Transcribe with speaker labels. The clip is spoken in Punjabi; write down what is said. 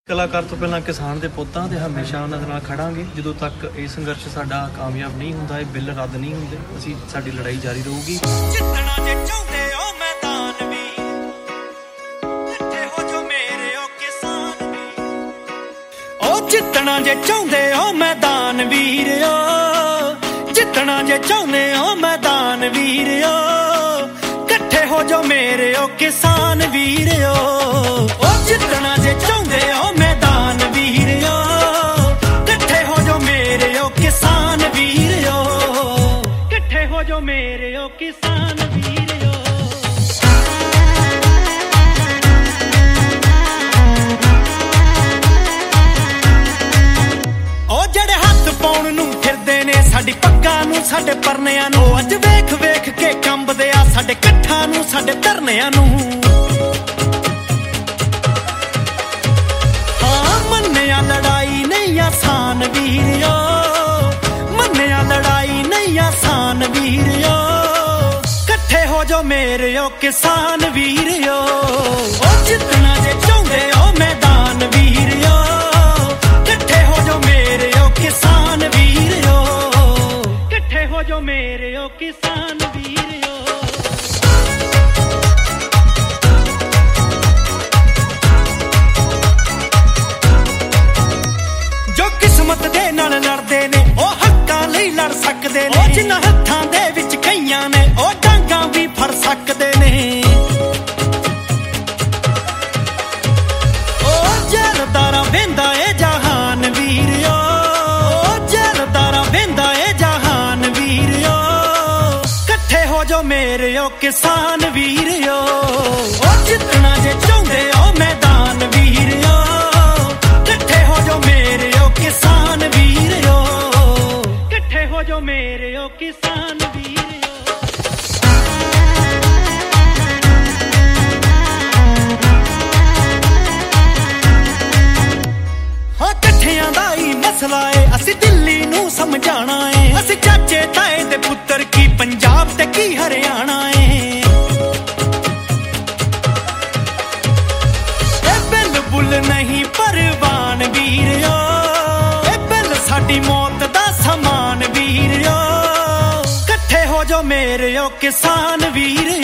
Speaker 1: ਕਲਾਕਾਰ ਤੋਂ ਪਹਿਲਾਂ ਕਿਸਾਨ ਦੇ ਪੁੱਤਾਂ ਤੇ ਹਮੇਸ਼ਾ ਉਹਨਾਂ ਦੇ ਨਾਲ ਖੜਾਂਗੇ ਜਦੋਂ ਤੱਕ ਇਹ ਸੰਘਰਸ਼ ਸਾਡਾ ਕਾਮਯਾਬ ਨਹੀਂ ਹੁੰਦਾ, ਇਹ ਬਿੱਲ ਰੱਦ ਨਹੀਂ ਹੁੰਦੇ। ਅਸੀਂ ਸਾਡੀ ਲੜਾਈ ਜਾਰੀ ਰਹੂਗੀ।
Speaker 2: ਜਿੱਤਣਾ ਜੇ ਚਾਹੁੰਦੇ ਹੋ ਮੈਦਾਨ ਵੀ ਇਕੱਠੇ ਹੋ ਜੋ ਮੇਰੇ ਓ ਕਿਸਾਨ ਵੀ। ਉਹ ਜਿੱਤਣਾ ਜੇ ਚਾਹੁੰਦੇ ਹੋ ਮੈਦਾਨ ਵੀਰਿਓ, ਜਿੱਤਣਾ ਜੇ ਚਾਹੁੰਦੇ ਹੋ ਮੈਦਾਨ ਵੀਰਿਓ, ਇਕੱਠੇ ਹੋ ਜੋ ਮੇਰੇ ਓ ਕਿਸਾਨ ਵੀਰਿਓ। ਉਹ ਜਿੱਤਣਾ ਜੇ ਚਾਹੁੰਦੇ ਹੋ ਮੈਦਾਨ ਵੀਰਿਓ, ਇਕੱਠੇ ਹੋ ਜੋ ਮੇਰੇ ਓ ਕਿਸਾਨ ਵੀਰਿਓ, ਇਕੱਠੇ ਹੋ ਜੋ ਮੇਰੇ ਓ ਕਿਸਾਨ ਵੀਰਿਓ। ਉਹ ਜਿਹੜੇ ਹੱਥ ਪਾਉਣ ਨੂੰ ਫਿਰਦੇ ਨੇ ਸਾਡੀ ਪੱਗਾਂ ਨੂੰ, ਸਾਡੇ ਪਰਨਿਆਂ ਨੂੰ, ਅੱਜ ਵੇਖ ਵੇਖ ਕੇ ਕੰਬਦੇ ਆ ਸਾਡੇ ਕੱਠਾਂ ਨੂੰ, ਸਾਡੇ ਧਰਨਿਆਂ ਨੂੰ। ਹਾਂ ਮੰਨਿਆ ਲੜਾਈ ਨਹੀਂ ਆਸਾਨ ਵੀਰਿਓ, ਮੰਨਿਆ ਲੜਾਈ ਨਹੀਂ ਆਸਾਨ ਵੀਰਿਓ, ਇਕੱਠੇ ਹੋ ਜੋ ਮੇਰੇ ਓ ਕਿਸਾਨ ਵੀਰਿਓ। ਉਹ ਜਿੱਤਣਾ ਜੇ ਚਾਹੁੰਦੇ ਹੋ ਮੈਦਾਨ ਵੀਰਿਓ, ਇਕੱਠੇ ਹੋ ਜੋ ਮੇਰੇ ਓ ਕਿਸਾਨ ਵੀਰਿਓ, ਇਕੱਠੇ ਹੋ ਜੋ ਮੇਰੇ ਓ ਕਿਸਾਨ ਵੀਰਿਓ। ਜੋ ਕਿਸਮਤ ਦੇ ਨਾਲ ਲੜਦੇ ਨੇ ਉਹ ਹੱਕਾਂ ਲਈ ਲੜ ਸਕਦੇ ਨੇ, ਉਹ ਜਿਨ੍ਹਾਂ ਹੱਥਾਂ ਦੇ ਵਿੱਚ ਕਈਆਂ ਨੇ ਉਹ ਡਾਂਗਾਂ ਵੀ ਫੜ ਸਕਦੇ ਨੇ। ਉਹ ਜੈਲਦਾਰਾ ਵੇਂਦਾ ਏ ਜਹਾਨ ਵੀਰਿਓ, ਉਹ ਜੈਲਦਾਰਾ ਵੇਂਦਾ ਏ ਜਹਾਨ ਵੀਰਿਓ, ਇਕੱਠੇ ਹੋ ਜੋ ਮੇਰੇ ਓ ਕਿਸਾਨ ਵੀਰਿਓ। ਉਹ ਜਿੱਤਣਾ ਜੇ ਚਾਹੁੰਦੇ ਹੋ ਮੈਦਾਨ ਵੀਰਿਓ, ਇਕੱਠੇ ਹੋ ਜੋ ਮੇਰੇ ਓ ਕਿਸਾਨ ਵੀਰਿਓ, ਇਕੱਠੇ ਹੋ ਜੋ ਮੇਰੇ ਓ ਕਿਸਾਨ ਵੀਰਿਓ। ਹਾਂ ਇਕੱਠਿਆਂ ਦਾ ਹੀ ਮਸਲਾ ਏ, ਅਸੀਂ ਦਿੱਲੀ ਨੂੰ ਸਮਝਾਣਾ ਏ, ਅਸੀਂ ਚਾਚੇ ਤਾਏ ਦੇ ਪੁੱਤਰ ਕੀ ਪੰਜਾਬ ਤੇ ਕੀ ਹਰਿਆਣਾ ਏ। ਇਹ ਬਿੱਲ ਬੁੱਲ ਨਹੀਂ ਪਰਵਾਨ ਵੀਰਿਓ, ਇਹ ਬਿੱਲ ਸਾਡੀ ਮੌਤ ਦਾ ਸਮਾਨ ਵੀਰਿਓ, ਇਕੱਠੇ ਹੋ ਜੋ ਮੇਰੇ ਓ ਕਿਸਾਨ ਵੀਰਿਓ।